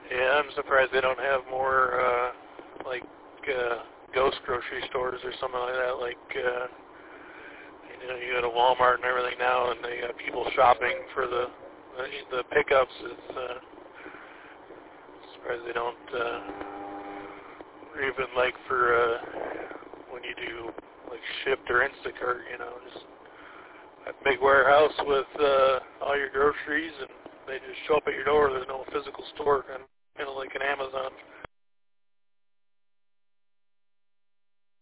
Yeah, I'm surprised they don't have more, like, ghost grocery stores or something like that. Like, you know, you go to Walmart and everything now, and they got people shopping for the pickups. It's surprised they don't, or even like for when you do like Shipt or Instacart, you know, just a big warehouse with all your groceries, and they just show up at your door. There's no physical store, kind of like an Amazon.